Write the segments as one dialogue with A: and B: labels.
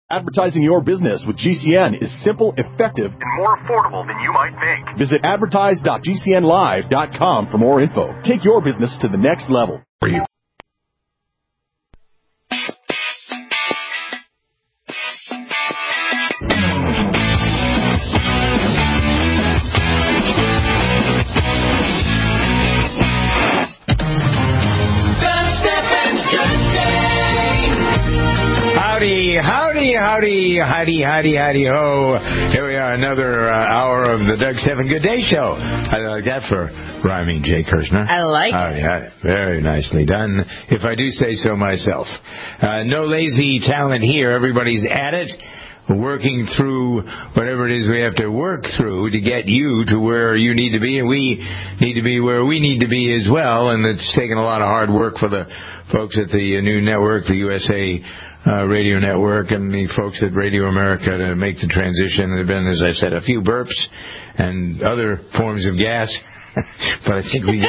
A: Advertising your business with GCN is simple, effective, and more affordable than you might think. Visit advertise.gcnlive.com for more info. Take your business to the next level. For you.
B: Howdy, ho. Here we are, another hour of the Doug Stephan Good Day Show. I like that for rhyming, Jay Kirshner.
C: I like it.
B: Yeah, very nicely done, if I do say so myself. No lazy talent here. Everybody's at it, working through whatever it is we have to work through to get you to where you need to be, and we need to be where we need to be as well. And it's taken a lot of hard work for the folks at the new network, the USA Radio Network, and the folks at Radio America to make the transition. There have been, as I said, a few burps and other forms of gas, but I think we got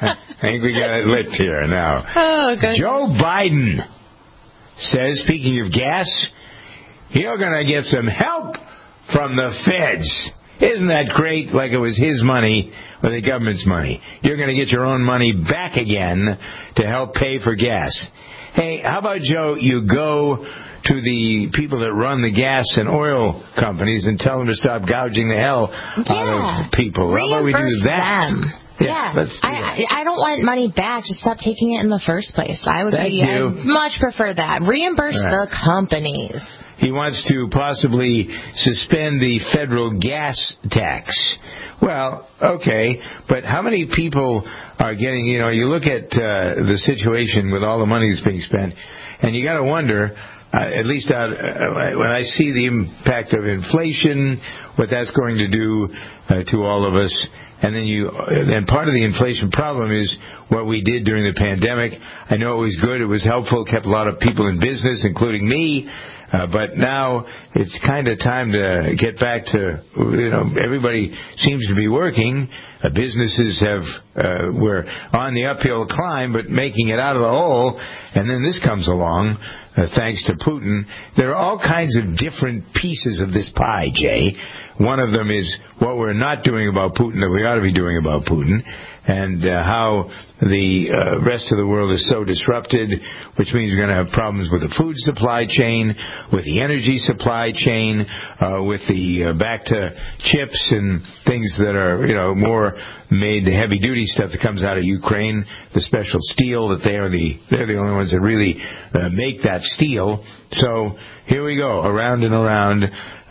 B: it lit here now.
C: Oh, good.
B: Joe Biden says, speaking of gas, you're going to get some help from the feds. Isn't that great? Like it was his money or the government's money. You're going to get your own money back again to help pay for gas. Hey, how about, Joe, you go to the people that run the gas and oil companies and tell them to stop gouging the hell out of people.
C: Reimburse
B: how about we do that?
C: Them. Yeah.
B: Let's do that.
C: I don't want money back. Just stop taking it in the first place. I'd much prefer that. Reimburse the companies.
B: He wants to possibly suspend the federal gas tax. Well, okay, but how many people are getting, you look at the situation with all the money that's being spent, and you got to wonder, at least when I see the impact of inflation, what that's going to do to all of us, and then part of the inflation problem is what we did during the pandemic. I know it was good, it was helpful, it kept a lot of people in business, including me. But now it's kind of time to get back to, everybody seems to be working. Businesses were on the uphill climb, but making it out of the hole. And then this comes along, thanks to Putin. There are all kinds of different pieces of this pie, Jay. One of them is what we're not doing about Putin that we ought to be doing about Putin. And how the rest of the world is so disrupted, which means we're going to have problems with the food supply chain, with the energy supply chain, with the back to chips and things that are, more made, the heavy duty stuff that comes out of Ukraine, the special steel that they're the only ones that really make that steel. So here we go, around and around.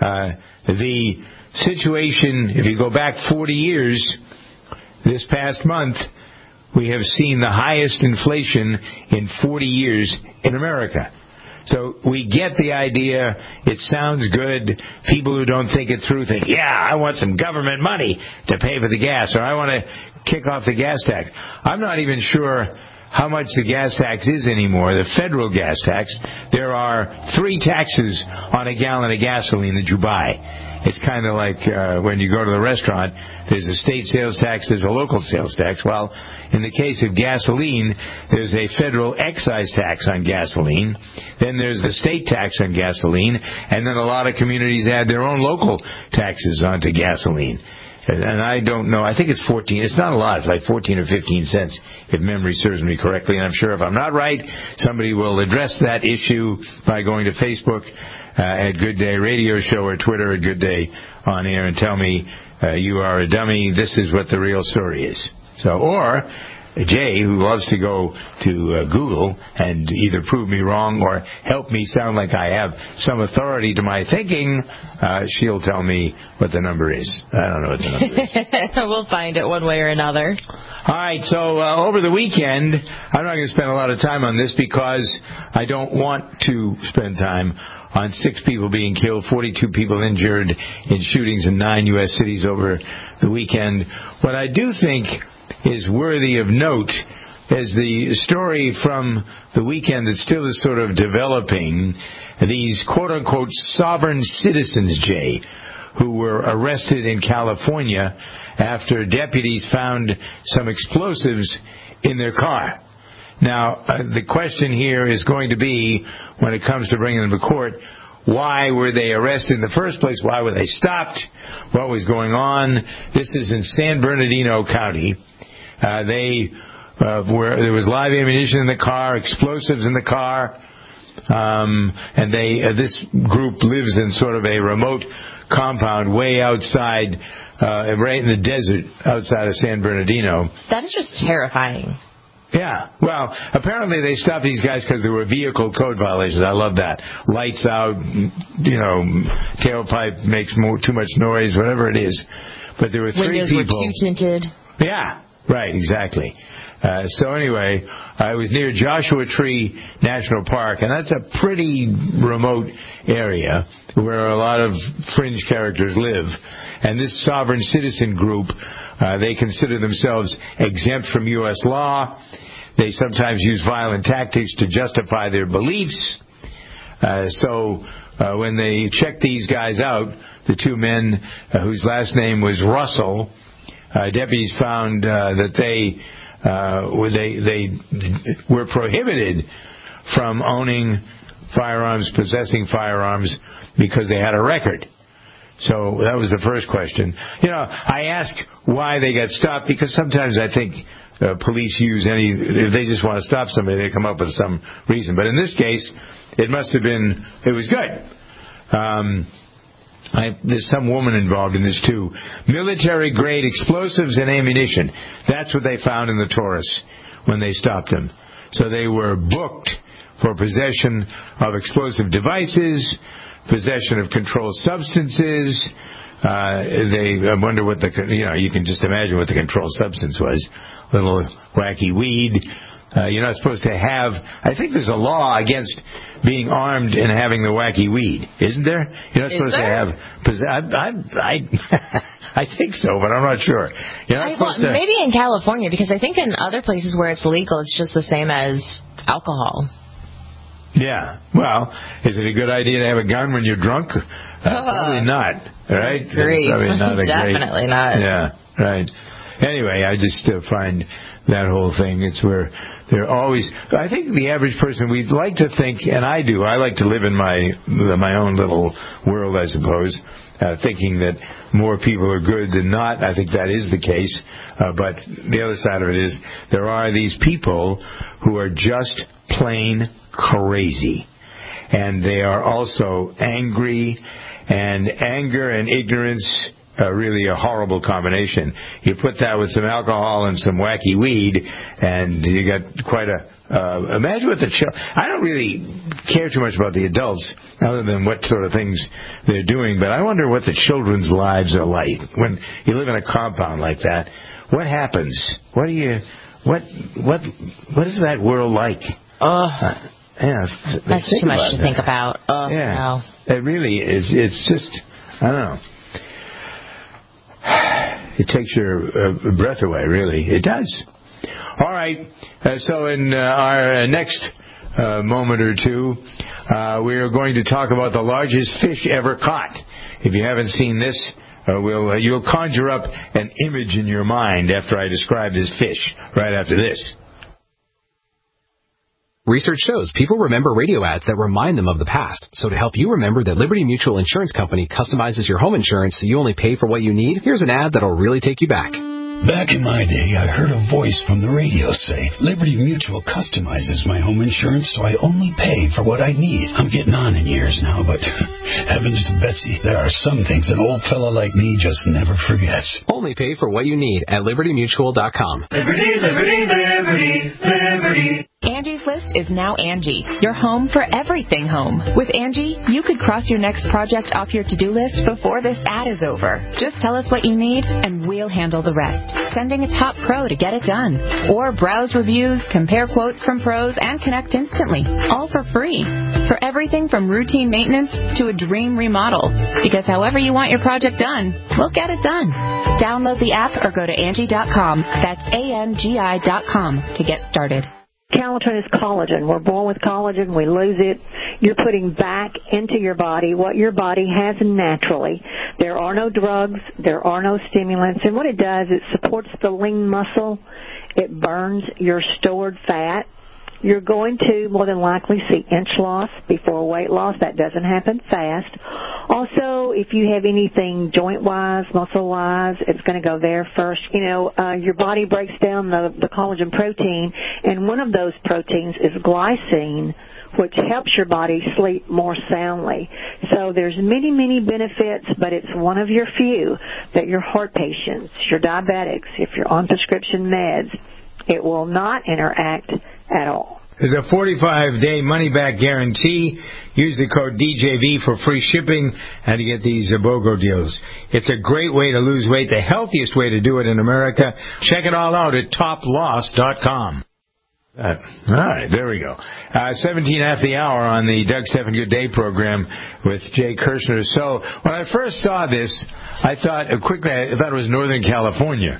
B: The situation, if you go back 40 years, this past month, we have seen the highest inflation in 40 years in America. So we get the idea. It sounds good. People who don't think it through think, I want some government money to pay for the gas, or I want to kick off the gas tax. I'm not even sure how much the gas tax is anymore, the federal gas tax. There are 3 taxes on a gallon of gasoline that you buy. It's kind of like when you go to the restaurant, there's a state sales tax, there's a local sales tax. Well, in the case of gasoline, there's a federal excise tax on gasoline. Then there's the state tax on gasoline. And then a lot of communities add their own local taxes onto gasoline. And I don't know, I think it's 14. It's not a lot. It's like 14 or 15 cents, if memory serves me correctly. And I'm sure if I'm not right, somebody will address that issue by going to Facebook at Good Day Radio Show or Twitter at Good Day On Air and tell me you are a dummy. This is what the real story is. Or Jay, who loves to go to Google and either prove me wrong or help me sound like I have some authority to my thinking, she'll tell me what the number is. I don't know what the number is.
C: We'll find it one way or another.
B: All right, so over the weekend, I'm not going to spend a lot of time on this because I don't want to spend time on 6 people being killed, 42 people injured in shootings in 9 U.S. cities over the weekend. What I do think is worthy of note is the story from the weekend that still is sort of developing. These quote-unquote sovereign citizens, Jay, who were arrested in California after deputies found some explosives in their car. Now, the question here is going to be, when it comes to bringing them to court, why were they arrested in the first place? Why were they stopped? What was going on? This is in San Bernardino County. There was live ammunition in the car, explosives in the car, and this group lives in sort of a remote compound way outside, right in the desert outside of San Bernardino.
C: That is just terrifying.
B: Yeah. Well, apparently they stopped these guys because there were vehicle code violations. I love that. Lights out, tailpipe makes too much noise, whatever it is. But there were three
C: Windows
B: people.
C: Windows were too tinted.
B: Yeah. Right, exactly. So anyway, I was near Joshua Tree National Park, and that's a pretty remote area where a lot of fringe characters live. And this sovereign citizen group, they consider themselves exempt from U.S. law. They sometimes use violent tactics to justify their beliefs. So when they checked these guys out, the two men whose last name was Russell, deputies found that they were prohibited from owning firearms, possessing firearms, because they had a record. So that was the first question. I ask why they got stopped, because sometimes I think police if they just want to stop somebody, they come up with some reason. But in this case, it was good. There's some woman involved in this too. Military-grade explosives and ammunition. That's what they found in the Taurus when they stopped them. So they were booked for possession of explosive devices, possession of controlled substances. I wonder what you can just imagine what the controlled substance was. A little wacky weed. You're not supposed to have... I think there's a law against being armed and having the wacky weed, isn't there? You're not supposed to have... I think so, but I'm not sure. You're not supposed to...
C: Maybe in California, because I think in other places where it's legal, it's just the same as alcohol.
B: Yeah. Well, is it a good idea to have a gun when you're drunk? Probably not, right?
C: Great. Definitely not.
B: Yeah, right. Anyway, I just find that whole thing, it's where they're always... I think the average person, we'd like to think, and I do, I like to live in my own little world, I suppose, thinking that more people are good than not. I think that is the case. But the other side of it is there are these people who are just plain crazy. And they are also angry, and anger and ignorance are really a horrible combination. You put that with some alcohol and some wacky weed, and you got quite a... imagine what I don't really care too much about the adults, other than what sort of things they're doing, but I wonder what the children's lives are like. When you live in a compound like that, what happens? What is that world like?
C: That's too much to think about.
B: No. It really is. It's just, I don't know. It takes your breath away, really. It does. All right. So in our next moment or two, we are going to talk about the largest fish ever caught. If you haven't seen this, you'll conjure up an image in your mind after I describe this fish right after this.
D: Research shows people remember radio ads that remind them of the past. So to help you remember that Liberty Mutual Insurance Company customizes your home insurance so you only pay for what you need, here's an ad that'll really take you back.
E: Back in my day, I heard a voice from the radio say, Liberty Mutual customizes my home insurance so I only pay for what I need. I'm getting on in years now, but heavens to Betsy, there are some things an old fella like me just never forgets.
D: Only pay for what you need at LibertyMutual.com.
F: Liberty, liberty, liberty, liberty.
G: Angie's List is now Angie, your home for everything home. With Angie, you could cross your next project off your to-do list before this ad is over. Just tell us what you need, and we'll handle the rest. Sending a top pro to get it done. Or browse reviews, compare quotes from pros, and connect instantly. All for free. For everything from routine maintenance to a dream remodel. Because however you want your project done, we'll get it done. Download the app or go to Angie.com. That's ANGI.com to get started.
H: Calatin is collagen. We're born with collagen. We lose it. You're putting back into your body what your body has naturally. There are no drugs. There are no stimulants. And what it does, it supports the lean muscle. It burns your stored fat. You're going to more than likely see inch loss before weight loss. That doesn't happen fast. Also, if you have anything joint-wise, muscle-wise, it's going to go there first. Your body breaks down the collagen protein, and one of those proteins is glycine, which helps your body sleep more soundly. So there's many, many benefits, but it's one of your few that your heart patients, your diabetics, if you're on prescription meds, it will not interact at all.
B: There's a 45-day money-back guarantee. Use the code DJV for free shipping and to get these BOGO deals. It's a great way to lose weight, the healthiest way to do it in America. Check it all out at toploss.com. All right, there we go. 17 after the hour on the Doug Stephan Good Day program with Jay Kirshner. So when I first saw this, I thought it was Northern California.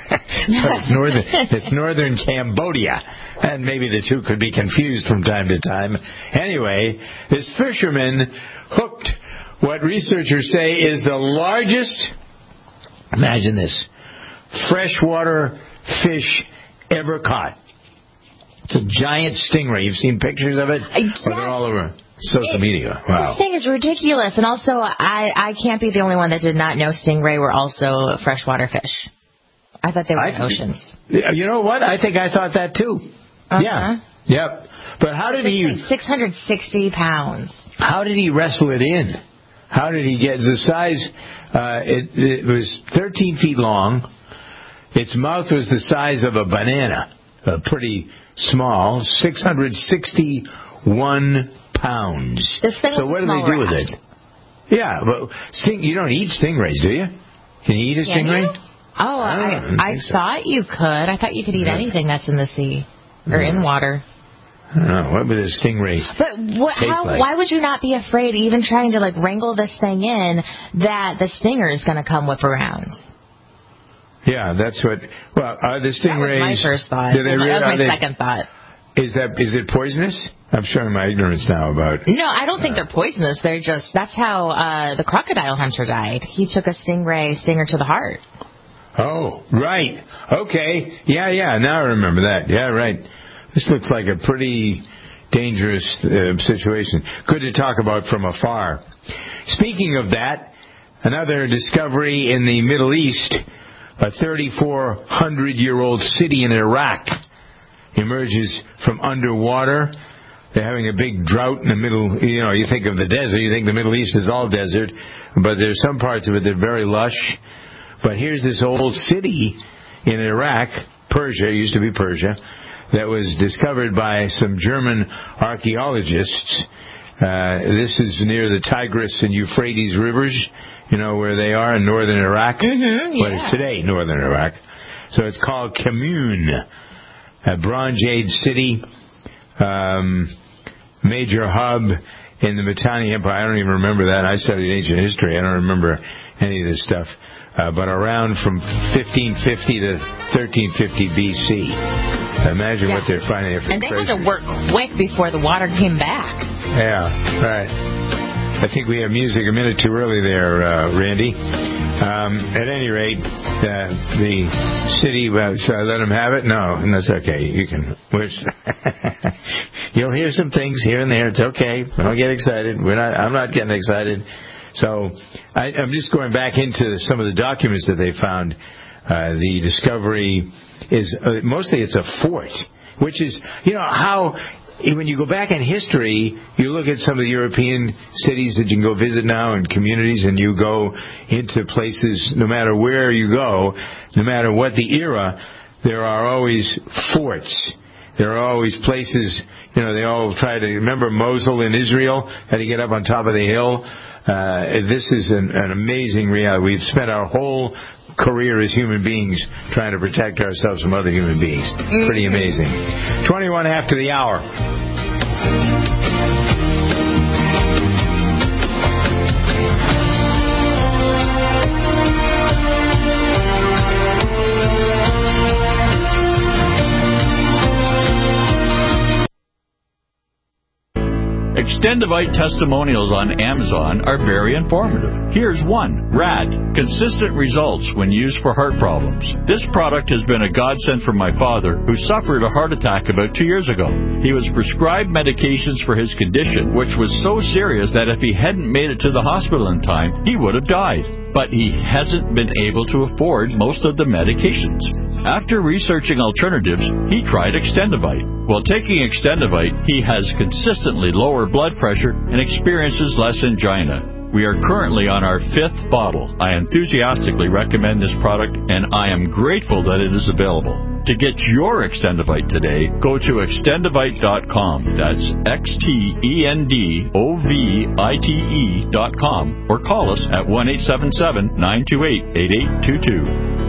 B: It's Northern Cambodia. And maybe the two could be confused from time to time. Anyway, this fisherman hooked what researchers say is the largest, imagine this, freshwater fish ever caught. It's a giant stingray. You've seen pictures of it?
C: Yes.
B: Or they're all over social media. Wow.
C: This thing is ridiculous. And also, I can't be the only one that did not know stingray were also freshwater fish. I thought they were in oceans.
B: You know what? I think I thought that too.
C: Uh-huh.
B: Yeah. Yep. But how did he...
C: 660 pounds.
B: How did he wrestle it in? How did he get the size? It was 13 feet long. Its mouth was the size of a banana. Pretty small. 661 pounds.
C: This thing
B: so what do they do with it? Yeah, but you don't eat stingrays, do you? Can you eat a stingray?
C: You? Oh, I thought you could. I thought you could eat anything that's in the sea or in water.
B: I don't know. What would a stingray
C: But why would you not be afraid, even trying to wrangle this thing in, that the stinger is going to come whip around?
B: Yeah, that's what. Well, are the stingrays?
C: That was my first thought. That was my second thought.
B: Is it poisonous? I'm showing my ignorance now about.
C: No, I don't think they're poisonous. They're just that's how the crocodile hunter died. He took a stinger to the heart.
B: Oh, right. Okay. Yeah. Now I remember that. Yeah, right. This looks like a pretty dangerous situation. Good to talk about from afar. Speaking of that, another discovery in the Middle East. A 3,400-year-old city in Iraq emerges from underwater. They're having a big drought in the middle. You think of the desert. You think the Middle East is all desert. But there's some parts of it that are very lush. But here's this old city in Iraq, Persia, used to be Persia, that was discovered by some German archaeologists. This is near the Tigris and Euphrates rivers. Where they are in northern Iraq.
C: Mm-hmm, yeah.
B: What is today northern Iraq. So it's called Kamun, a Bronze Age city, major hub in the Mitanni Empire. I don't even remember that. I studied ancient history. I don't remember any of this stuff. But around from 1550 to 1350 B.C. Imagine what they're finding there for
C: And they had to work quick before the water came back.
B: Yeah, right. I think we have music a minute too early there, Randy. At any rate, the city, should I let them have it? No, and that's okay. You can wish. You'll hear some things here and there. It's okay. Don't get excited. I'm not getting excited. So I'm just going back into some of the documents that they found. The discovery is mostly it's a fort, which is, how... When you go back in history, you look at some of the European cities that you can go visit now and communities, and you go into places, no matter where you go, no matter what the era, there are always forts. There are always places, they all try to, remember Mosul in Israel, had to get up on top of the hill. This is an amazing reality. We've spent our whole career as human beings trying to protect ourselves from other human beings. Pretty amazing. 21 after the hour.
I: Extendivite testimonials on Amazon are very informative. Here's one. RAD. Consistent results when used for heart problems. This product has been a godsend for my father, who suffered a heart attack about 2 years ago. He was prescribed medications for his condition, which was so serious that if he hadn't made it to the hospital in time, he would have died. But he hasn't been able to afford most of the medications. After researching alternatives, he tried Extendivite. While taking Extendivite, he has consistently lower blood pressure and experiences less angina. We are currently on our 5th bottle. I enthusiastically recommend this product, and I am grateful that it is available. To get your Extendivite today, go to extendivite.com. That's XTENDOVITE.com, or call us at 1-877-928-8822.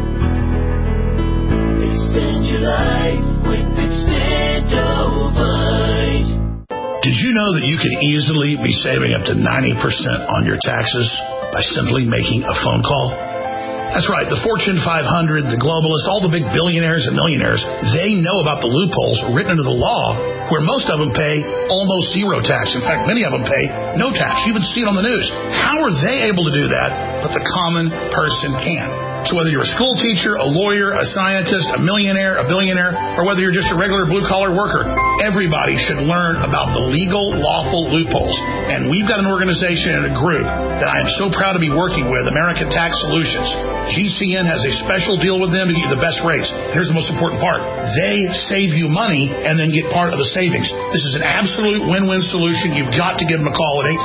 F: Extend your life with Extendovite.
E: Did you know that you can easily be saving up to 90% on your taxes by simply making a phone call? That's right, the Fortune 500, the globalists, all the big billionaires and millionaires, they know about the loopholes written into the law where most of them pay almost zero tax. In fact, many of them pay no tax. You even see it on the news. How are they able to do that, but the common person can't? So whether you're a school teacher, a lawyer, a scientist, a millionaire, a billionaire, or whether you're just a regular blue-collar worker, everybody should learn about the legal, lawful loopholes. And we've got an organization and a group that I am so proud to be working with, American Tax Solutions. GCN has a special deal with them to get you the best rates. Here's the most important part. They save you money and then get part of the savings. This is an absolute win-win solution. You've got to give them a call at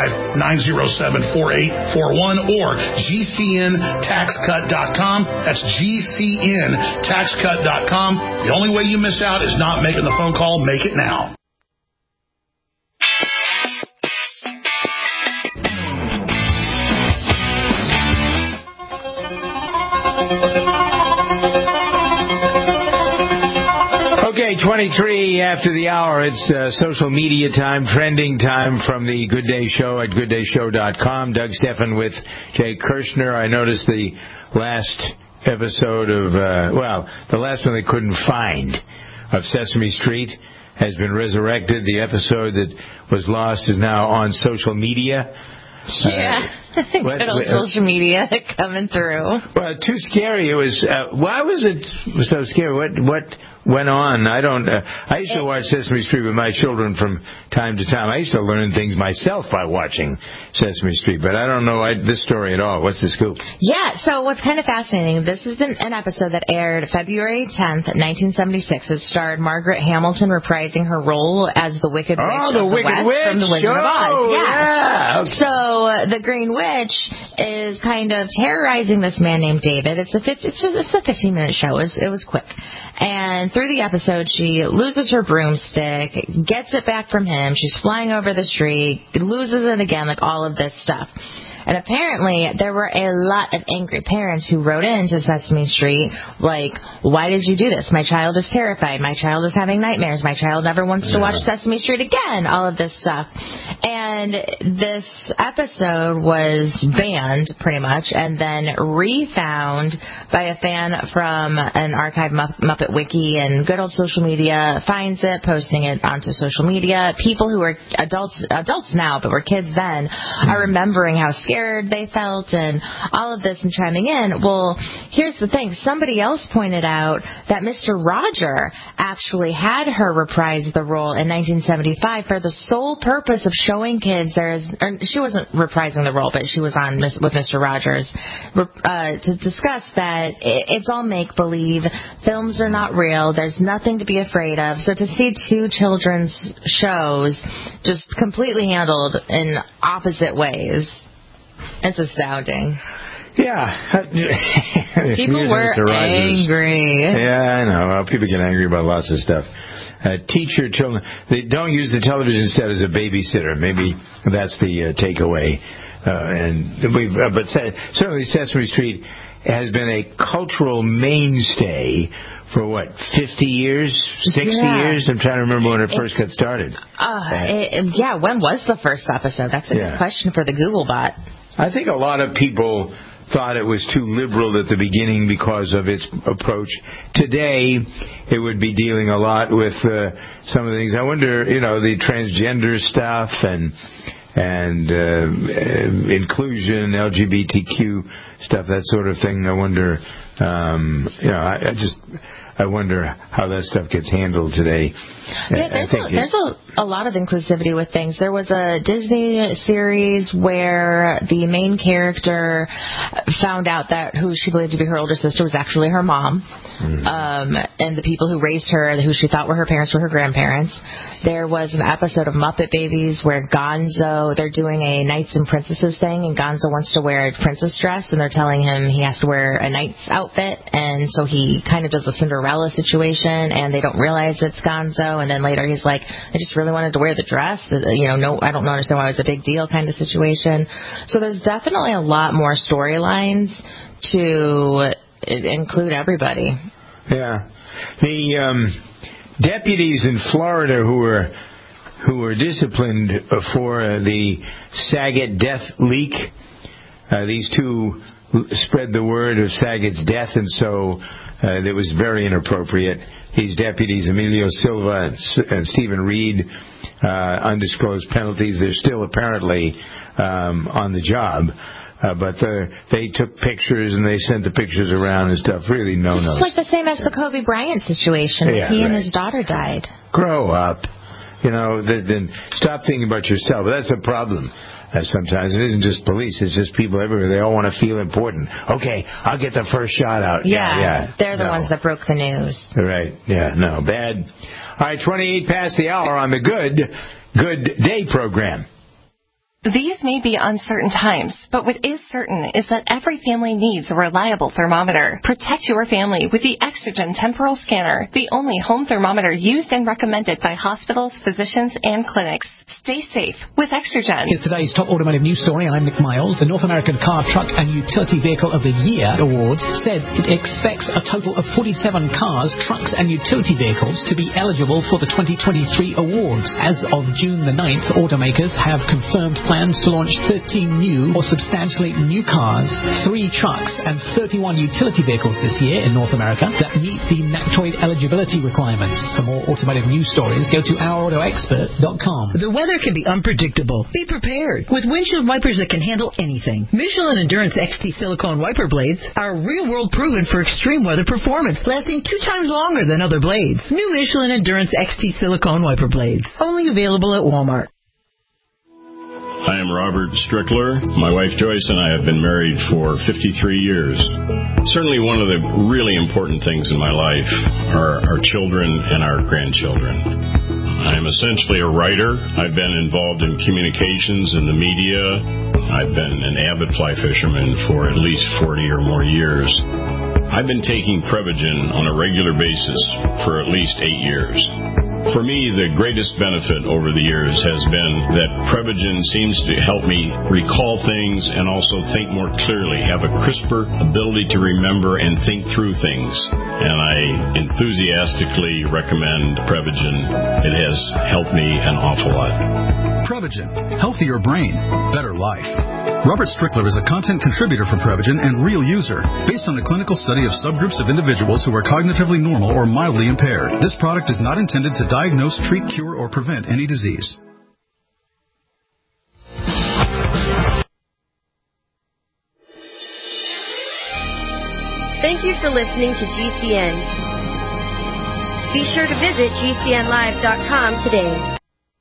E: 855-907-4841 or GCNTaxCut.com. That's GCNTaxCut.com. The only way you miss out is not making the phone call. Make it now.
B: Okay, 23 after the hour. It's social media time, trending time from the Good Day Show at gooddayshow.com. Doug Stephan with Jay Kirshner. I noticed the last episode of, the last one they couldn't find of Sesame Street has been resurrected. The episode that was lost is now on social media.
C: Yeah. Good old social media coming through.
B: Well, too scary. It was. Why was it so scary? What went on? I used to watch Sesame Street with my children from time to time. I used to learn things myself by watching Sesame Street, but I don't know this story at all. What's the scoop?
C: Yeah, so what's kind of fascinating, this is an episode that aired February 10th, 1976. It starred Margaret Hamilton reprising her role as the Wicked Witch of the West from The Wizard of Oz.
B: Yeah. Okay.
C: So the Green Witch is kind of terrorizing this man named David. It's a 15-minute show. It was quick. And through the episode, she loses her broomstick, gets it back from him. She's flying over the street, loses it again, like all of this stuff. And apparently, there were a lot of angry parents who wrote into Sesame Street, like, why did you do this? My child is terrified. My child is having nightmares. My child never wants to watch Sesame Street again. All of this stuff. And this episode was banned, pretty much, and then refound by a fan from an archive Muppet Wiki, and good old social media finds it, posting it onto social media. People who are adults now, but were kids then, are remembering how scared they felt and all of this and chiming in. Well, here's the thing. Somebody else pointed out that Mr. Roger actually had her reprise the role in 1975 for the sole purpose of showing kids she wasn't reprising the role, but she was on with Mr. Rogers to discuss that it's all make-believe. Films are not real. There's nothing to be afraid of. So to see two children's shows just completely handled in opposite ways, it's astounding.
B: Yeah.
C: People were angry.
B: Yeah, I know. Well, people get angry about lots of stuff. Teach your children. They don't use the television set as a babysitter. Maybe that's the takeaway. But certainly Sesame Street has been a cultural mainstay for 50 years, 60 years? I'm trying to remember when it first got started.
C: When was the first episode? That's a good question for the Google bot.
B: I think a lot of people thought it was too liberal at the beginning because of its approach. Today, it would be dealing a lot with some of the things. I wonder, the transgender stuff and inclusion, LGBTQ stuff, that sort of thing. I wonder, I wonder how that stuff gets handled today.
C: Yeah, there's a lot of inclusivity with things. There was a Disney series where the main character found out that who she believed to be her older sister was actually her mom. And the people who raised her, who she thought were her parents, were her grandparents. There was an episode of Muppet Babies where Gonzo, they're doing a Knights and Princesses thing, and Gonzo wants to wear a princess dress, and they're telling him he has to wear a knight's outfit, and so he kind of does a Cinderella situation, and they don't realize it's Gonzo, and then later he's like, I just really wanted to wear the dress, no, I don't understand why it was a big deal kind of situation. So there's definitely a lot more storylines to include everybody.
B: Yeah. The deputies in Florida who were disciplined for the Saget death leak, these two spread the word of Saget's death, and so it was very inappropriate. These deputies, Emilio Silva and Stephen Reed, undisclosed penalties. They're still apparently on the job. But they took pictures and they sent the pictures around and stuff. Really no-no.
C: It's like the same as the Kobe Bryant situation.
B: Yeah,
C: he and his daughter died.
B: Grow up. Then stop thinking about yourself. That's a problem. Sometimes it isn't just police. It's just people everywhere. They all want to feel important. Okay, I'll get the first shot out. Yeah.
C: They're the ones that broke the news.
B: Right. Yeah, no. Bad. All right, 28 past the hour on the Good Day program.
J: These may be uncertain times, but what is certain is that every family needs a reliable thermometer. Protect your family with the Exergen Temporal Scanner, the only home thermometer used and recommended by hospitals, physicians, and clinics. Stay safe with Exergen.
K: Here's today's top automotive news story. I'm Nick Miles. The North American Car, Truck and Utility Vehicle of the Year Awards said it expects a total of 47 cars, trucks and utility vehicles to be eligible for the 2023 awards. As of June the 9th, automakers have confirmed plans to launch 13 new or substantially new cars, 3 trucks, and 31 utility vehicles this year in North America that meet the NACTOID eligibility requirements. For more automotive news stories, go to OurAutoExpert.com.
L: The weather can be unpredictable. Be prepared with windshield wipers that can handle anything. Michelin Endurance XT silicone wiper blades are real-world proven for extreme weather performance, lasting 2 times longer than other blades. New Michelin Endurance XT silicone wiper blades, only available at Walmart.
M: I am Robert Strickler. My wife Joyce and I have been married for 53 years. Certainly one of the really important things in my life are our children and our grandchildren. I am essentially a writer. I've been involved in communications and the media. I've been an avid fly fisherman for at least 40 or more years. I've been taking Prevagen on a regular basis for at least 8 years. For me, the greatest benefit over the years has been that Prevagen seems to help me recall things and also think more clearly, have a crisper ability to remember and think through things. And I enthusiastically recommend Prevagen. It has helped me an awful lot.
N: Prevagen. Healthier brain. Better life. Robert Strickler is a content contributor for Prevagen and real user, based on a clinical study of subgroups of individuals who are cognitively normal or mildly impaired. This product is not intended to diagnose, treat, cure, or prevent any disease.
O: Thank you for listening to GCN. Be sure to visit GCNlive.com today.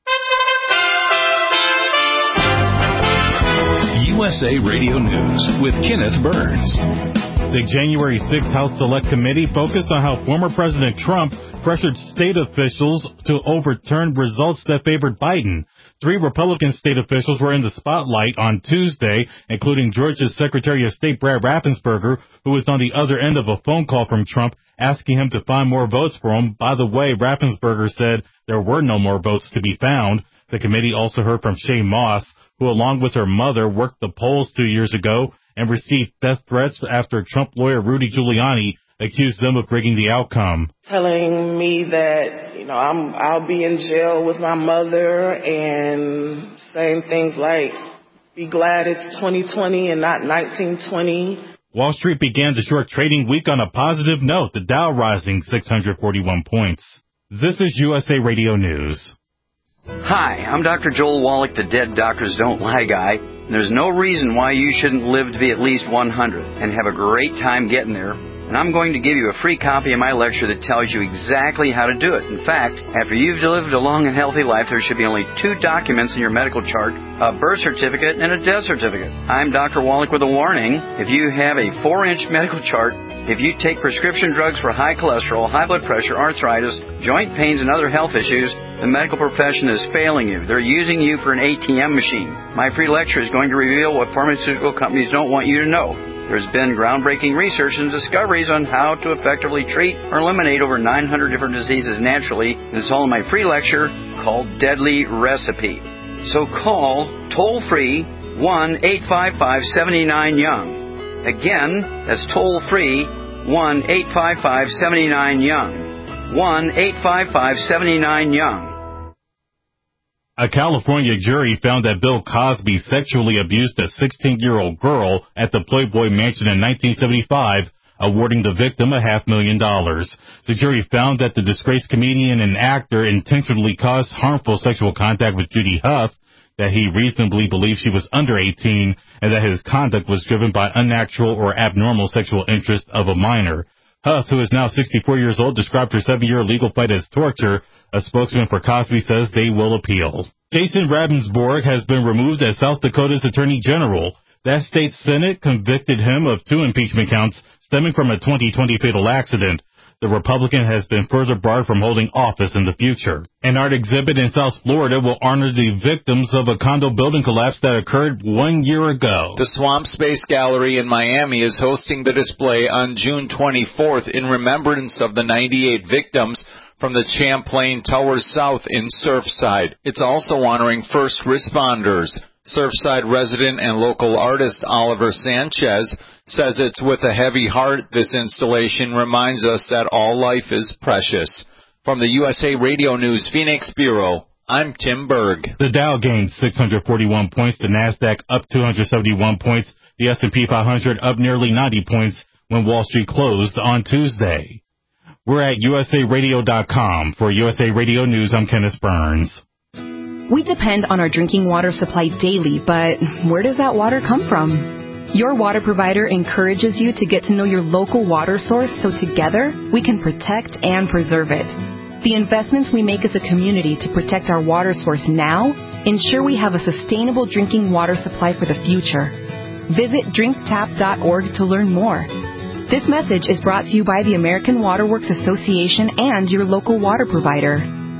A: USA Radio News with Kenneth Burns.
P: The January 6th House Select Committee focused on how former President Trump pressured state officials to overturn results that favored Biden. 3 Republican state officials were in the spotlight on Tuesday, including Georgia's Secretary of State Brad Raffensperger, who was on the other end of a phone call from Trump asking him to find more votes for him. By the way, Raffensperger said there were no more votes to be found. The committee also heard from Shaye Moss, who along with her mother worked the polls 2 years ago and received death threats after Trump lawyer Rudy Giuliani accused them of rigging the outcome.
Q: Telling me that, I'll be in jail with my mother and saying things like, Be glad it's 2020 and not 1920.
P: Wall Street began the short trading week on a positive note, the Dow rising 641 points. This is USA Radio News.
R: Hi, I'm Dr. Joel Wallach, the Dead Doctors Don't Lie guy. And there's no reason why you shouldn't live to be at least 100 and have a great time getting there. And I'm going to give you a free copy of my lecture that tells you exactly how to do it. In fact, after you've lived a long and healthy life, there should be only 2 documents in your medical chart, a birth certificate and a death certificate. I'm Dr. Wallach with a warning. If you have a 4-inch medical chart, if you take prescription drugs for high cholesterol, high blood pressure, arthritis, joint pains, and other health issues, the medical profession is failing you. They're using you for an ATM machine. My free lecture is going to reveal what pharmaceutical companies don't want you to know. There's been groundbreaking research and discoveries on how to effectively treat or eliminate over 900 different diseases naturally, and it's all in my free lecture called Deadly Recipe. So call toll-free 1-855-79-YOUNG. Again, that's toll-free 1-855-79-YOUNG. 1-855-79-YOUNG.
P: A California jury found that Bill Cosby sexually abused a 16-year-old girl at the Playboy Mansion in 1975, awarding the victim $500,000. The jury found that the disgraced comedian and actor intentionally caused harmful sexual contact with Judy Huff, that he reasonably believed she was under 18, and that his conduct was driven by unnatural or abnormal sexual interest of a minor. Huff, who is now 64 years old, described her 7-year legal fight as torture. A spokesman for Cosby says they will appeal. Jason Ravensborg has been removed as South Dakota's Attorney General. That state Senate convicted him of 2 impeachment counts stemming from a 2020 fatal accident. The Republican has been further barred from holding office in the future. An art exhibit in South Florida will honor the victims of a condo building collapse that occurred 1 year ago.
S: The Swamp Space Gallery in Miami is hosting the display on June 24th in remembrance of the 98 victims from the Champlain Towers South in Surfside. It's also honoring first responders. Surfside resident and local artist Oliver Sanchez says it's with a heavy heart this installation reminds us that all life is precious. From the USA Radio News Phoenix Bureau, I'm Tim Berg.
P: The Dow gained 641 points, the NASDAQ up 271 points, the S&P 500 up nearly 90 points when Wall Street closed on Tuesday. We're at usaradio.com. For USA Radio News, I'm Kenneth Burns.
G: We depend on our drinking water supply daily, but where does that water come from? Your water provider encourages you to get to know your local water source so together we can protect and preserve it. The investments we make as a community to protect our water source now ensure we have a sustainable drinking water supply for the future. Visit drinktap.org to learn more. This message is brought to you by the American Water Works Association and your local water provider.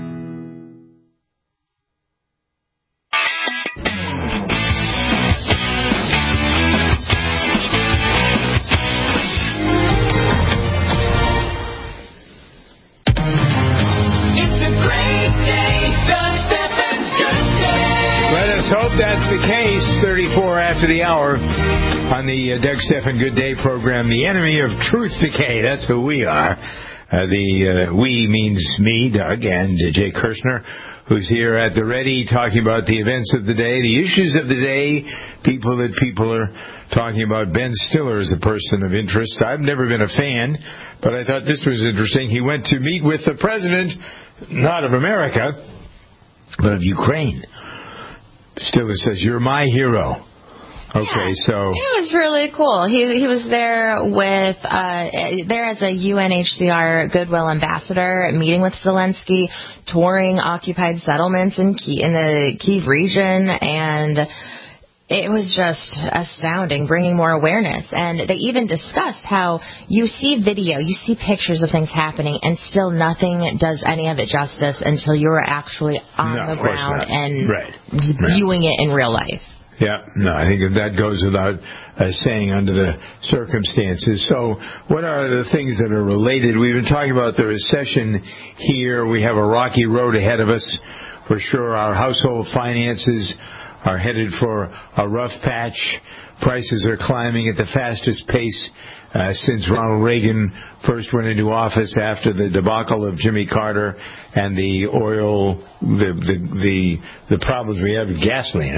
B: Hope that's the case. 34 after the hour on the Doug Stephan Good Day program. The enemy of truth decay. That's who we are. We means me, Doug, and Jay Kirshner, who's here at the ready talking about the events of the day, the issues of the day, people that people are talking about. Ben Stiller is a person of interest. I've never been a fan, but I thought this was interesting. He went to meet with the president, not of America, but of Ukraine. Stiller says, "You're my hero." Okay, so
C: it was really cool. He was there with there as a UNHCR Goodwill ambassador, meeting with Zelensky, touring occupied settlements in the Kyiv region, and it was just astounding, bringing more awareness. And they even discussed how you see video, you see pictures of things happening, and still nothing does any of it justice until you're actually on the ground and viewing it in real life.
B: Yeah, no, I think that goes without saying under the circumstances. So what are the things that are related? We've been talking about the recession here. We have a rocky road ahead of us for sure. Our household finances are headed for a rough patch. Prices are climbing at the fastest pace since Ronald Reagan first went into office after the debacle of Jimmy Carter and the oil, the problems we had with gasoline.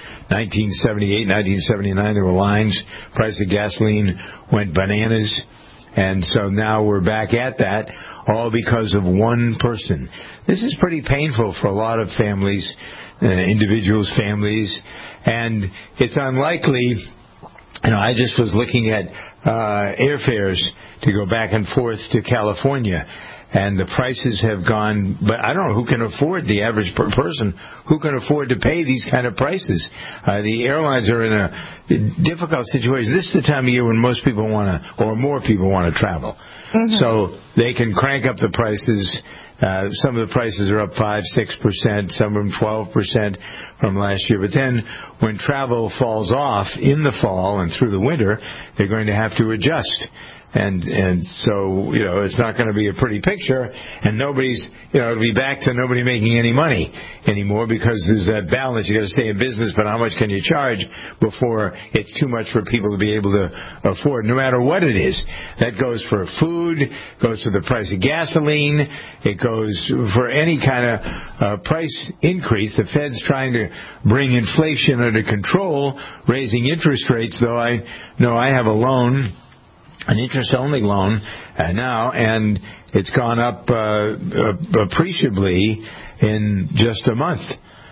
B: 1978, 1979, there were lines. Price of gasoline went bananas. And so now we're back at that, all because of one person. This is pretty painful for a lot of families, individuals, families, and it's unlikely. I just was looking at airfares to go back and forth to California, and the prices have gone, but I don't know who can afford, the average person, who can afford to pay these kind of prices. The airlines are in a difficult situation. This is the time of year when most people want to, or more people want to travel. Mm-hmm. So they can crank up the prices. Some of the prices are up 5-6%, some of them 12% from last year. But then when travel falls off in the fall and through the winter, they're going to have to adjust. And so, it's not going to be a pretty picture, and nobody's, it'll be back to nobody making any money anymore, because there's that balance. You got to stay in business, but how much can you charge before it's too much for people to be able to afford, no matter what it is. That goes for food, goes to the price of gasoline, it goes for any kind of price increase. The Fed's trying to bring inflation under control, raising interest rates, though I know I have a loan, an interest-only loan now, and it's gone up appreciably in just a month.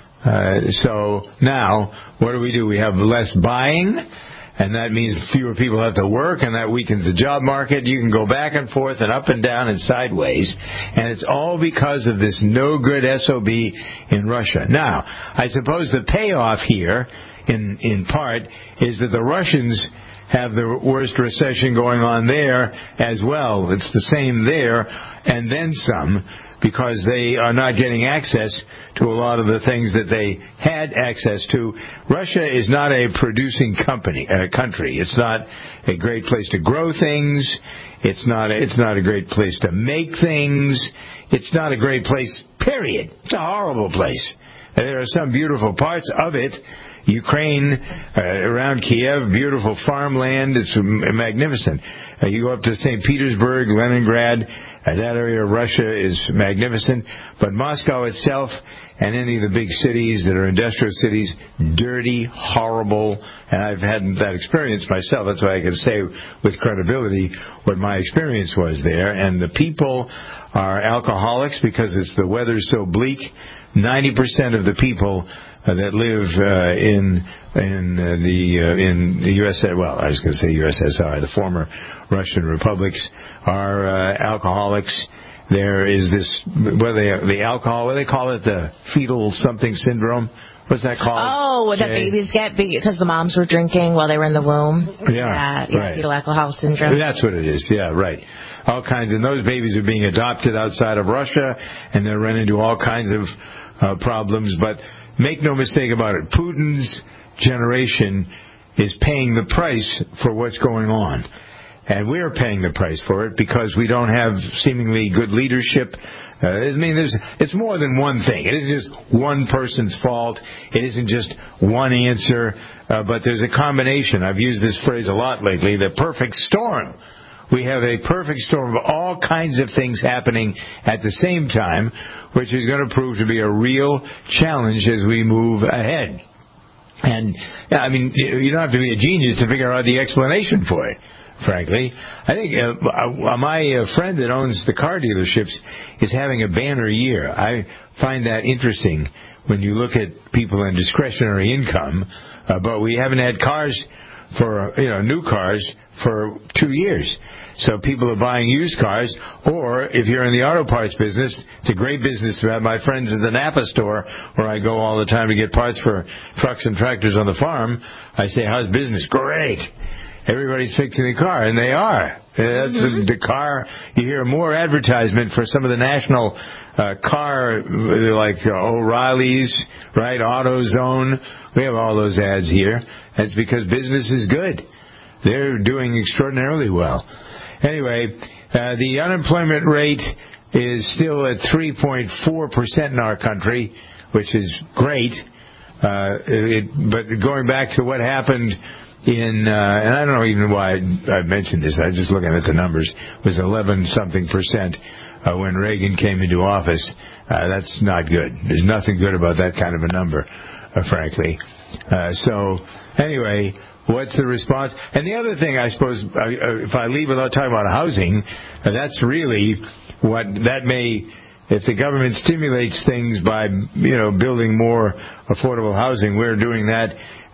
B: So now, what do? We have less buying, and that means fewer people have to work, and that weakens the job market. You can go back and forth and up and down and sideways, and it's all because of this no-good SOB in Russia. Now, I suppose the payoff here, in part, is that the Russians have the worst recession going on there as well. It's the same there, and then some, because they are not getting access to a lot of the things that they had access to. Russia is not a producing country. It's not a great place to grow things. It's not a great place to make things. It's not a great place, period. It's a horrible place. There are some beautiful parts of it. Ukraine, around Kiev, beautiful farmland. It's magnificent. You go up to St. Petersburg, Leningrad, that area of Russia is magnificent. But Moscow itself and any of the big cities that are industrial cities, dirty, horrible. And I've had that experience myself. That's why I can say with credibility what my experience was there. And the people are alcoholics because the weather's so bleak. 90% of the people that live in the USSR, well, I was going to say USSR, the former Russian republics, are alcoholics. There is this, the alcohol, what do they call it, the fetal something syndrome? What's that called?
C: Oh, that babies get because the moms were drinking while they were in the womb.
B: Yeah, right.
C: Fetal alcohol syndrome.
B: That's what it is. Yeah, right. All kinds, and those babies are being adopted outside of Russia, and they're running into all kinds of problems. But make no mistake about it, Putin's generation is paying the price for what's going on. And we're paying the price for it because we don't have seemingly good leadership. It's more than one thing. It isn't just one person's fault. It isn't just one answer. But there's a combination. I've used this phrase a lot lately, the perfect storm. We have a perfect storm of all kinds of things happening at the same time, which is going to prove to be a real challenge as we move ahead. And, you don't have to be a genius to figure out the explanation for it, frankly. I think my friend that owns the car dealerships is having a banner year. I find that interesting when you look at people in discretionary income, but we haven't had cars for, new cars for 2 years. So people are buying used cars, or if you're in the auto parts business, it's a great business to have. My friends at the Napa store, where I go all the time to get parts for trucks and tractors on the farm, I say, how's business? Great. Everybody's fixing the car, and they are. That's the car. You hear more advertisement for some of the national car, like O'Reilly's, right, AutoZone. We have all those ads here. That's because business is good. They're doing extraordinarily well. Anyway, the unemployment rate is still at 3.4% in our country, which is great. But going back to what happened and I don't know even why I mentioned this. I was just looking at the numbers. It was 11-something% when Reagan came into office. That's not good. There's nothing good about that kind of a number, frankly. So anyway, what's the response? And the other thing, I suppose, if I leave without talking about housing, that's really what that may. If the government stimulates things by, building more affordable housing, we're doing that.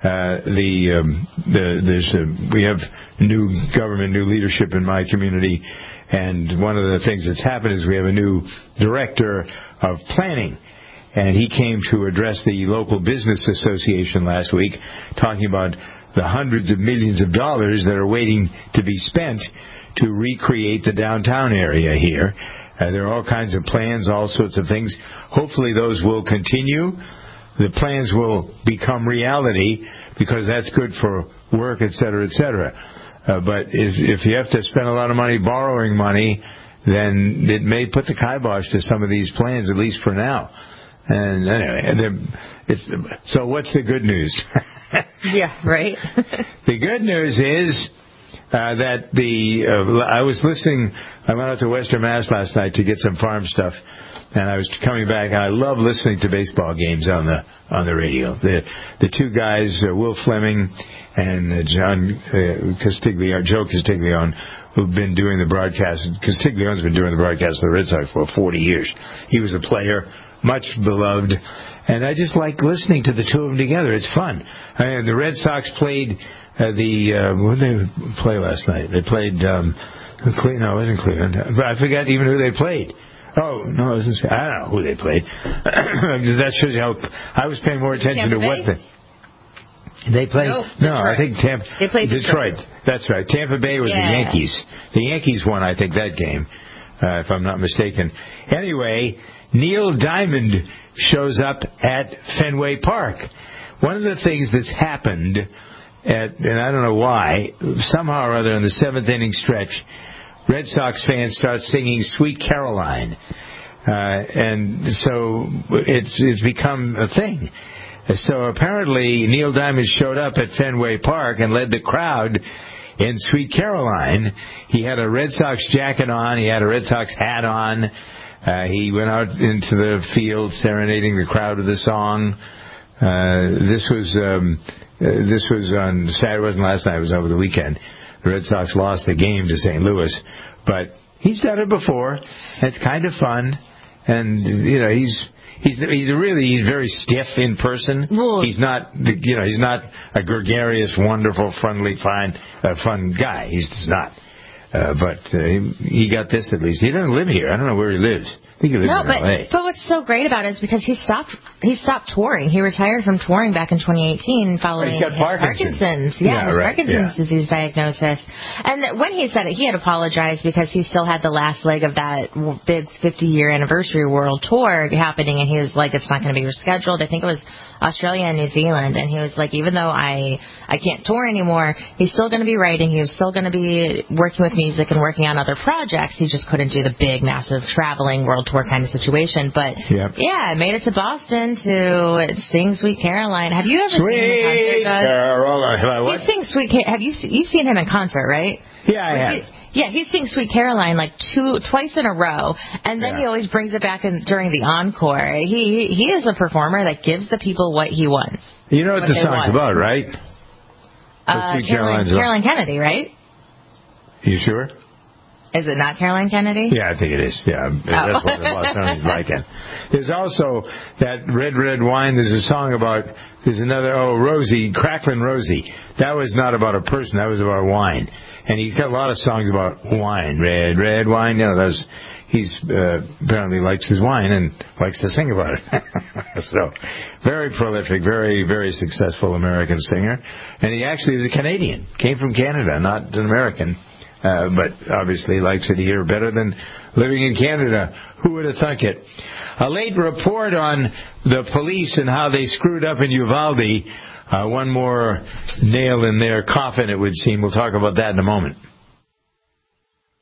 B: We have new government, new leadership in my community, and one of the things that's happened is we have a new director of planning, and he came to address the local business association last week, talking about the hundreds of millions of dollars that are waiting to be spent to recreate the downtown area here. There are all kinds of plans, all sorts of things. Hopefully those will continue. The plans will become reality because that's good for work, et cetera, et cetera. But if you have to spend a lot of money borrowing money, then it may put the kibosh to some of these plans, at least for now. And anyway, so what's the good news?
C: Yeah, right.
B: The good news is that I was listening. I went out to Western Mass last night to get some farm stuff, and I was coming back, and I love listening to baseball games on the radio. The two guys, Will Fleming and Joe Castiglione, who've been doing the broadcast. Castiglione's been doing the broadcast for the Red Sox for 40 years. He was a player, much beloved, and I just like listening to the two of them together. It's fun. The Red Sox played what did they play last night? They played it wasn't Cleveland. I forgot even who they played. Oh, no, it wasn't. I don't know who they played. That shows you how I was paying more attention to what they played. No, I think Tampa.
C: They played
B: Detroit. That's right. Tampa Bay was the Yankees. The Yankees won, I think, that game, if I'm not mistaken. Anyway, Neil Diamond shows up at Fenway Park. One of the things that's happened, and I don't know why, somehow or other in the seventh inning stretch, Red Sox fans start singing Sweet Caroline. And so it's become a thing. So apparently Neil Diamond showed up at Fenway Park and led the crowd in Sweet Caroline. He had a Red Sox jacket on. He had a Red Sox hat on. He went out into the field serenading the crowd with a song. This was on Saturday. It wasn't last night. It was over the weekend. The Red Sox lost the game to St. Louis, but he's done it before. It's kind of fun, and he's very stiff in person. He's not a gregarious, wonderful, friendly, fun guy. He's just not. But he got this at least. He doesn't live here. I don't know where he lives. I think he lives in L.A.
C: But what's so great about it is because he stopped touring. He retired from touring back in 2018 following his Parkinson's. Parkinson's disease diagnosis. And when he said it, he had apologized because he still had the last leg of that big 50-year anniversary world tour happening, and he was like, it's not going to be rescheduled. I think it was Australia and New Zealand, and he was like, even though I can't tour anymore, he's still going to be writing. He was still going to be working with music and working on other projects. He just couldn't do the big, massive traveling world tour kind of situation. But I made it to Boston to sing Sweet Caroline. Have you ever seen him in concert?
B: Caroline.
C: He sings Sweet. You've seen him in concert, right?
B: Yeah, I have.
C: He sings Sweet Caroline like twice in a row, and then he always brings it back during the encore. He is a performer that gives the people what he wants.
B: You know what the song's about, right?
C: Caroline Kennedy, right?
B: You sure?
C: Is it not Caroline Kennedy?
B: Yeah, I think it is. Yeah, that's what the Bostonians like it. There's also that Red, Red Wine. There's a song about, there's another, Rosie, Cracklin' Rosie. That was not about a person. That was about wine. And he's got a lot of songs about wine. Red, red wine. He's apparently likes his wine and likes to sing about it. So, very prolific, very, very successful American singer. And he actually is a Canadian. Came from Canada, not an American. But obviously likes it here better than living in Canada. Who would have thunk it? A late report on the police and how they screwed up in Uvalde. One more nail in their coffin, it would seem. We'll talk about that in a moment.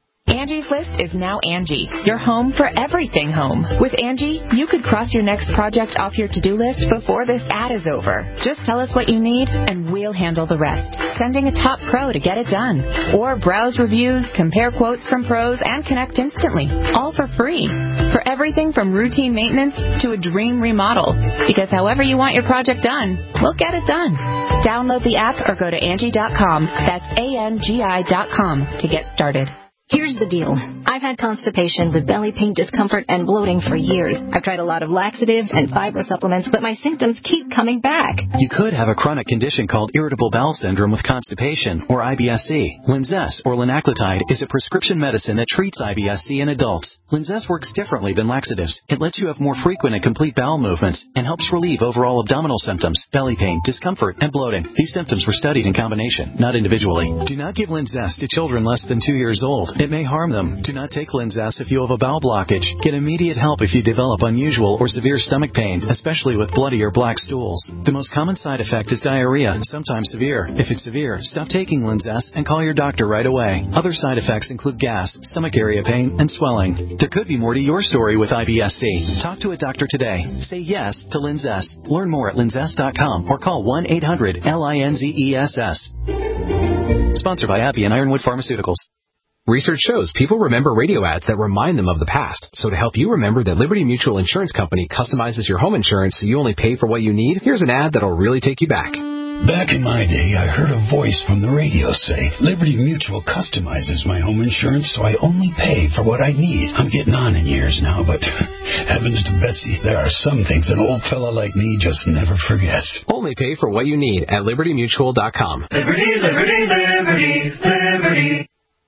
G: Angie's List is now Angie, your home for everything home. With Angie, you could cross your next project off your to-do list before this ad is over. Just tell us what you need, and we'll handle the rest. Sending a top pro to get it done. Or browse reviews, compare quotes from pros, and connect instantly. All for free. For everything from routine maintenance to a dream remodel. Because however you want your project done, we'll get it done. Download the app or go to Angie.com. That's ANGI.com to get started.
T: Here's the deal. I've had constipation with belly pain, discomfort, and bloating for years. I've tried a lot of laxatives and fiber supplements, but my symptoms keep coming back.
U: You could have a chronic condition called irritable bowel syndrome with constipation, or IBS-C. Linzess, or linaclotide, is a prescription medicine that treats IBS-C in adults. Linzess works differently than laxatives. It lets you have more frequent and complete bowel movements and helps relieve overall abdominal symptoms, belly pain, discomfort, and bloating. These symptoms were studied in combination, not individually. Do not give Linzess to children less than 2 years old. It may harm them. Do not take Linzess if you have a bowel blockage. Get immediate help if you develop unusual or severe stomach pain, especially with bloody or black stools. The most common side effect is diarrhea, sometimes severe. If it's severe, stop taking Linzess and call your doctor right away. Other side effects include gas, stomach area pain, and swelling. There could be more to your story with IBS-C. Talk to a doctor today. Say yes to Linzess. Learn more at linzess.com or call 1-800-LINZESS. Sponsored by AbbVie and Ironwood Pharmaceuticals.
D: Research shows people remember radio ads that remind them of the past. So to help you remember that Liberty Mutual Insurance Company customizes your home insurance so you only pay for what you need, here's an ad that'll really take you back.
E: Back in my day, I heard a voice from the radio say, Liberty Mutual customizes my home insurance so I only pay for what I need. I'm getting on in years now, but heavens to Betsy, there are some things an old fella like me just never forgets.
D: Only pay for what you need at LibertyMutual.com.
F: Liberty, liberty, liberty, liberty.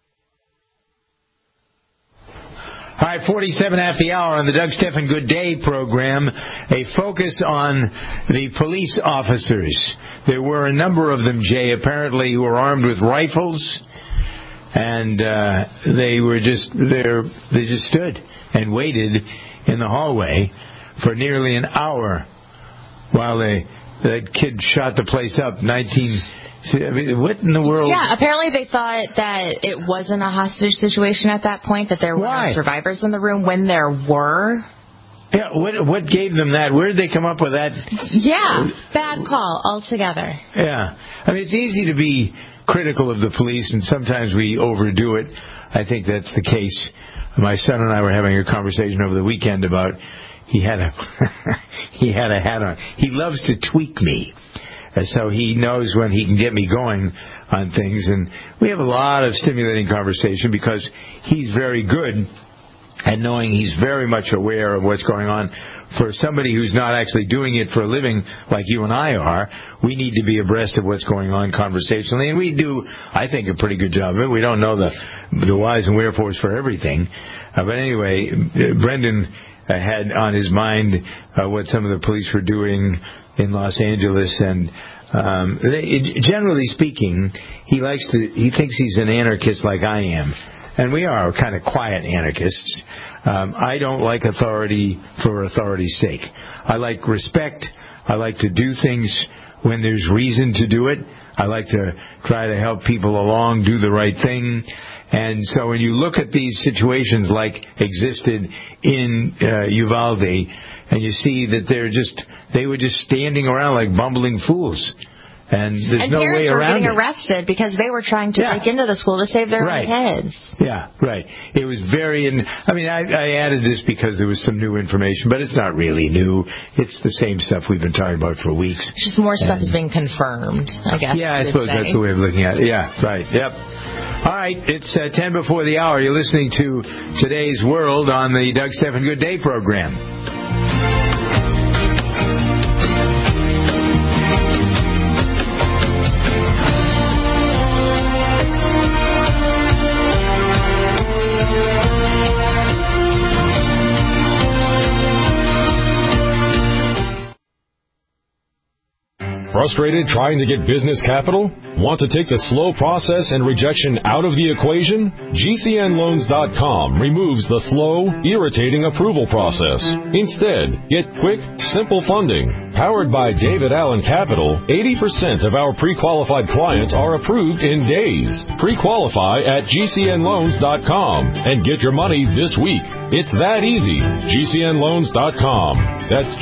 B: All right, 47 after the hour on the Doug Stephan Good Day program, a focus on the police officers. There were a number of them, Jay, apparently, who were armed with rifles, and they just stood and waited in the hallway for nearly an hour while that kid shot the place up. What in the world?
C: Yeah, apparently they thought that it wasn't a hostage situation at that point, that there were no survivors in the room when there were.
B: Yeah, what gave them that? Where did they come up with that?
C: Yeah, bad call altogether.
B: Yeah. I mean, it's easy to be critical of the police, and sometimes we overdo it. I think that's the case. My son and I were having a conversation over the weekend about he had a hat on. He loves to tweak me. So he knows when he can get me going on things. And we have a lot of stimulating conversation because he's very good at knowing he's very much aware of what's going on. For somebody who's not actually doing it for a living like you and I are, we need to be abreast of what's going on conversationally. And we do, I think, a pretty good job of it. We don't know the whys and wherefores for everything. But anyway, Brendan had on his mind what some of the police were doing in Los Angeles, and generally speaking, he thinks he's an anarchist like I am, and we are kind of quiet anarchists. I don't like authority for authority's sake. I like respect. I like to do things when there's reason to do it. I like to try to help people along, do the right thing. And so when you look at these situations like existed in Uvalde, and you see that they were just standing around like bumbling fools. And there's no way around it.
C: And parents were getting arrested because they were trying to break into the school to save their own heads.
B: Yeah, right. It was I added this because there was some new information, but it's not really new. It's the same stuff we've been talking about for weeks.
C: Just more stuff is being confirmed, I guess.
B: Yeah, I suppose that's the way of looking at it. Yeah, right. Yep. All right, it's 10 before the hour. You're listening to Today's World on the Doug Stephan Good Day program.
H: Frustrated trying to get business capital? Want to take the slow process and rejection out of the equation? GCNLoans.com removes the slow, irritating approval process. Instead, get quick, simple funding. Powered by David Allen Capital, 80% of our pre-qualified clients are approved in days. Pre-qualify at GCNLoans.com and get your money this week. It's that easy. GCNLoans.com. That's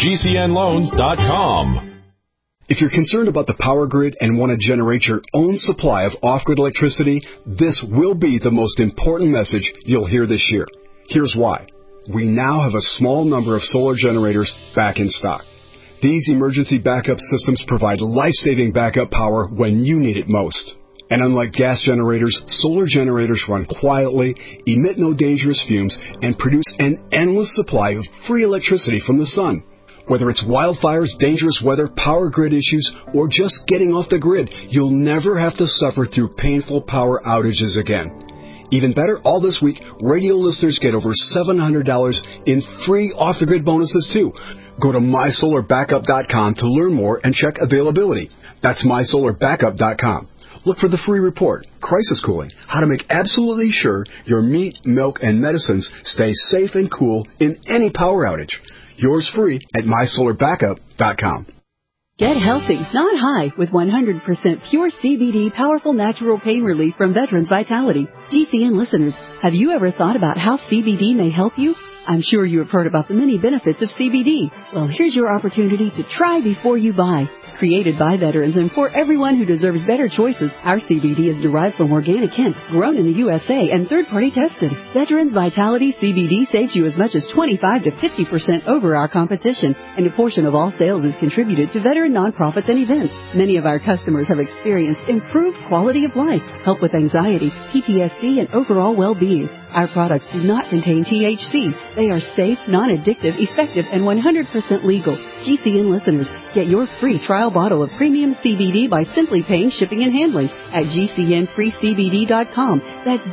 H: GCNLoans.com.
V: If you're concerned about the power grid and want to generate your own supply of off-grid electricity, this will be the most important message you'll hear this year. Here's why. We now have a small number of solar generators back in stock. These emergency backup systems provide life-saving backup power when you need it most. And unlike gas generators, solar generators run quietly, emit no dangerous fumes, and produce an endless supply of free electricity from the sun. Whether it's wildfires, dangerous weather, power grid issues, or just getting off the grid, you'll never have to suffer through painful power outages again. Even better, all this week, radio listeners get over $700 in free off-the-grid bonuses, too. Go to MySolarBackup.com to learn more and check availability. That's MySolarBackup.com. Look for the free report, Crisis Cooling, how to make absolutely sure your meat, milk, and medicines stay safe and cool in any power outage. Yours free at MySolarBackup.com.
W: Get healthy, not high, with 100% pure CBD powerful natural pain relief from Veterans Vitality. GCN listeners, have you ever thought about how CBD may help you? I'm sure you have heard about the many benefits of CBD. Well, here's your opportunity to try before you buy. Created by veterans and for everyone who deserves better choices, our CBD is derived from organic hemp, grown in the USA, and third-party tested. Veterans Vitality CBD saves you as much as 25 to 50% over our competition, and a portion of all sales is contributed to veteran nonprofits and events. Many of our customers have experienced improved quality of life, help with anxiety, PTSD, and overall well-being. Our products do not contain THC. They are safe, non-addictive, effective, and 100% legal. GCN listeners, get your free trial bottle of premium CBD by simply paying shipping and handling at GCNFreeCBD.com. That's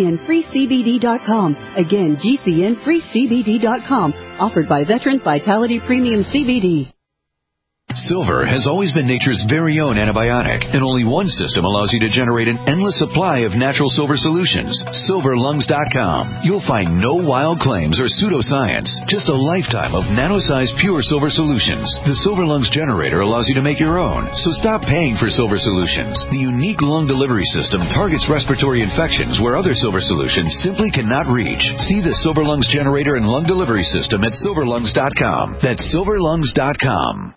W: GCNFreeCBD.com. Again, GCNFreeCBD.com. Offered by Veterans Vitality Premium CBD.
X: Silver has always been nature's very own antibiotic, and only one system allows you to generate an endless supply of natural silver solutions. SilverLungs.com. You'll find no wild claims or pseudoscience, just a lifetime of nano-sized pure silver solutions. The Silver Lungs generator allows you to make your own, so stop paying for silver solutions. The unique lung delivery system targets respiratory infections where other silver solutions simply cannot reach. See the Silver Lungs generator and lung delivery system at SilverLungs.com. That's SilverLungs.com.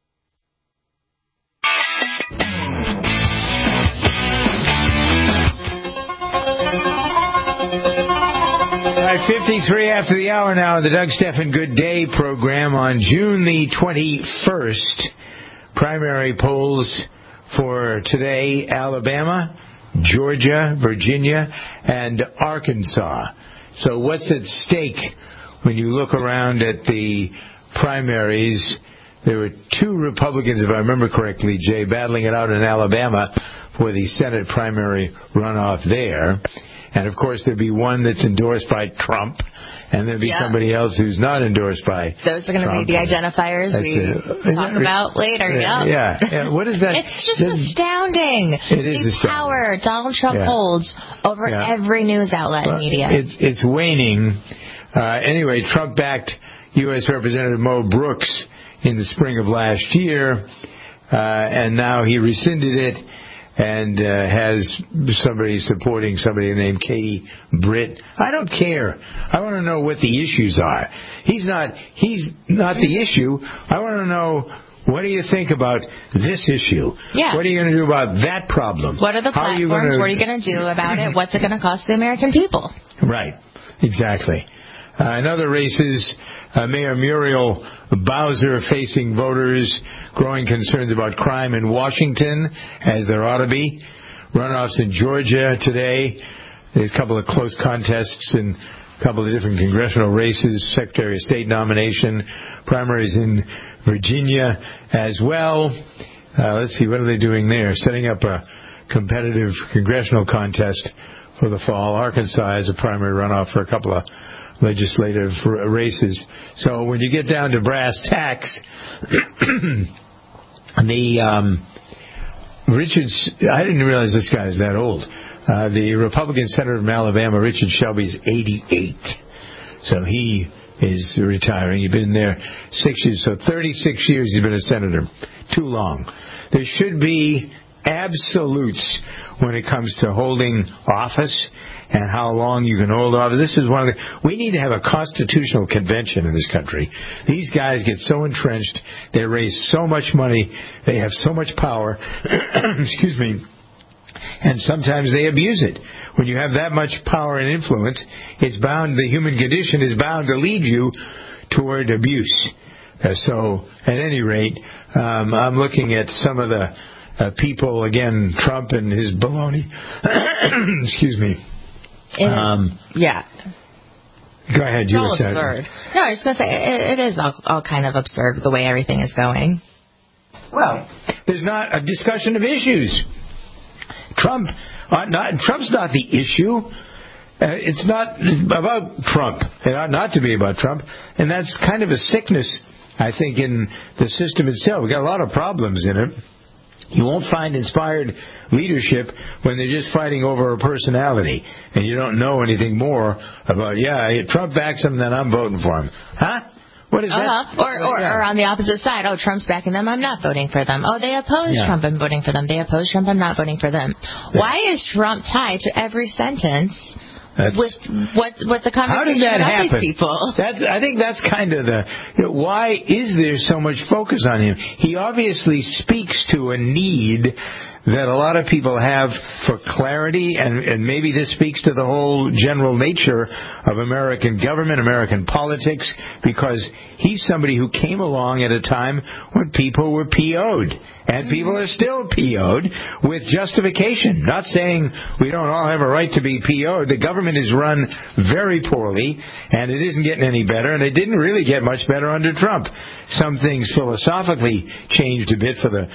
B: 53 after the hour now, the Doug Stephan Good Day program on June the 21st. Primary polls for today, Alabama, Georgia, Virginia, and Arkansas. So what's at stake when you look around at the primaries? There were two Republicans, if I remember correctly, Jay, battling it out in Alabama for the Senate primary runoff there. And, of course, there'd be one that's endorsed by Trump, and there'd be somebody else who's not endorsed by
C: Those are going to be the identifiers we talk about later.
B: Yeah. What is that?
C: It's just astounding.
B: It is
C: the
B: astounding.
C: power Donald Trump holds over every news outlet and media.
B: It's waning. Anyway, Trump backed U.S. Representative Mo Brooks in the spring of last year, and now he rescinded it. And has somebody supporting somebody named Katie Britt. I don't care. I want to know what the issues are. He's not the issue. I want to know, what do you think about this issue?
C: Yeah.
B: What are you going to do about that problem?
C: What are the platforms? What are you going to do about it? What's it going to cost the American people?
B: Right. Exactly. In other races, Mayor Muriel Bowser facing voters growing concerns about crime in Washington, as there ought to be. Runoffs in Georgia today. There's a couple of close contests in a couple of different congressional races, Secretary of State nomination, primaries in Virginia as well. Let's see, what are they doing there? Setting up a competitive congressional contest for the fall. Arkansas has a primary runoff for a couple of legislative races. So when you get down to brass tacks, I didn't realize this guy is that old. The Republican senator from Alabama, Richard Shelby, is 88. So he is retiring. He's been there 6 years. So 36 years he's been a senator. Too long. There should be absolutes when it comes to holding office and how long you can hold office. This is one of the... We need to have a constitutional convention in this country. These guys get so entrenched. They raise so much money. They have so much power. Excuse me. And sometimes they abuse it. When you have that much power and influence, the human condition is bound to lead you toward abuse. So, at any rate, I'm looking at some of the people, again, Trump and his baloney. Excuse me.
C: Yeah.
B: Go ahead. You were saying.
C: Absurd. No, I was going to say, it is all kind of absurd the way everything is going.
B: Well, there's not a discussion of issues. Trump's not the issue. It's not about Trump. It ought not to be about Trump. And that's kind of a sickness, I think, in the system itself. We've got a lot of problems in it. You won't find inspired leadership when they're just fighting over a personality and you don't know anything more about, Trump backs him, then I'm voting for him. Huh? What is that?
C: Or on the opposite side, Trump's backing them, I'm not voting for them. They oppose Trump, I'm voting for them. They oppose Trump, I'm not voting for them. Yeah. Why is Trump tied to every sentence with what the conversation about these people?
B: I think that's kind of why is there so much focus on him? He obviously speaks to a need that a lot of people have for clarity, and maybe this speaks to the whole general nature of American government, American politics, because he's somebody who came along at a time when people were PO'd, and people are still PO'd with justification. Not saying we don't all have a right to be PO'd. The government is run very poorly, and it isn't getting any better, and it didn't really get much better under Trump. Some things philosophically changed a bit for the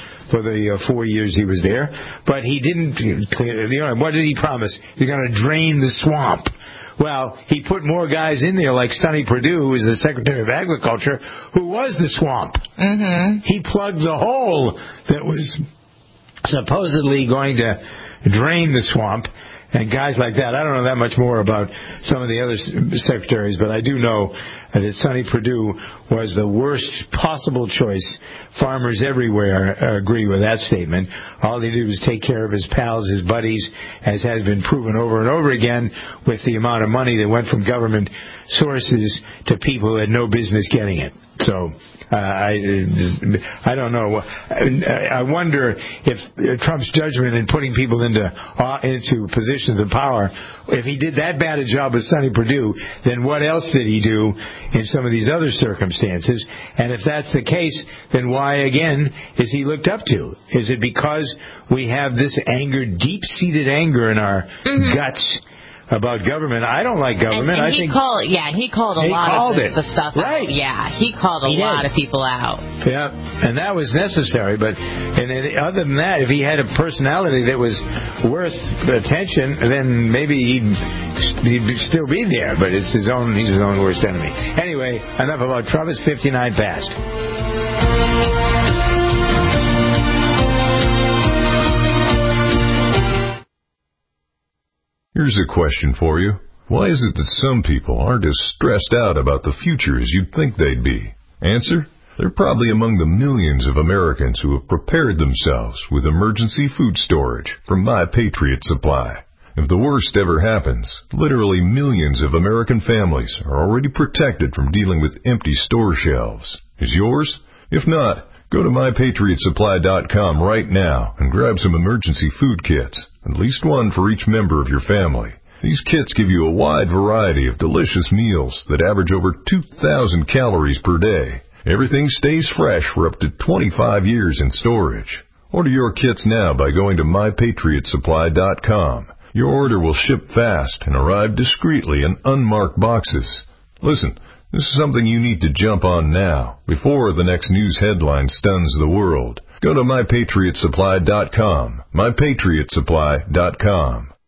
B: 4 years he was there, but he didn't. What did he promise? You're going to drain the swamp. Well, he put more guys in there, like Sonny Perdue, who was the Secretary of Agriculture, who was the swamp. Mm-hmm. He plugged the hole that was supposedly going to drain the swamp. And guys like that, I don't know that much more about some of the other secretaries, but I do know that Sonny Perdue was the worst possible choice. Farmers everywhere agree with that statement. All they did was take care of his pals, his buddies, as has been proven over and over again with the amount of money that went from government sources to people who had no business getting it. So I don't know. I wonder if Trump's judgment in putting people into positions of power, if he did that bad a job with Sonny Perdue, then what else did he do in some of these other circumstances? And if that's the case, then why, again, is he looked up to? Is it because we have this anger, deep-seated anger in our guts about government? I don't like government.
C: He called a lot of the stuff out.
B: Right.
C: Yeah, he called a lot of people out.
B: Yeah, and that was necessary. But other than that, if he had a personality that was worth attention, then maybe he'd still be there. But he's his own worst enemy. Anyway, enough about Trump. It's 59 past.
I: Here's a question for you. Why is it that some people aren't as stressed out about the future as you'd think they'd be? Answer? They're probably among the millions of Americans who have prepared themselves with emergency food storage from My Patriot Supply. If the worst ever happens, literally millions of American families are already protected from dealing with empty store shelves. Is yours? If not, go to MyPatriotSupply.com right now and grab some emergency food kits, at least one for each member of your family. These kits give you a wide variety of delicious meals that average over 2,000 calories per day. Everything stays fresh for up to 25 years in storage. Order your kits now by going to MyPatriotSupply.com. Your order will ship fast and arrive discreetly in unmarked boxes. Listen, this is something you need to jump on now, before the next news headline stuns the world. Go to MyPatriotSupply.com. MyPatriotSupply.com.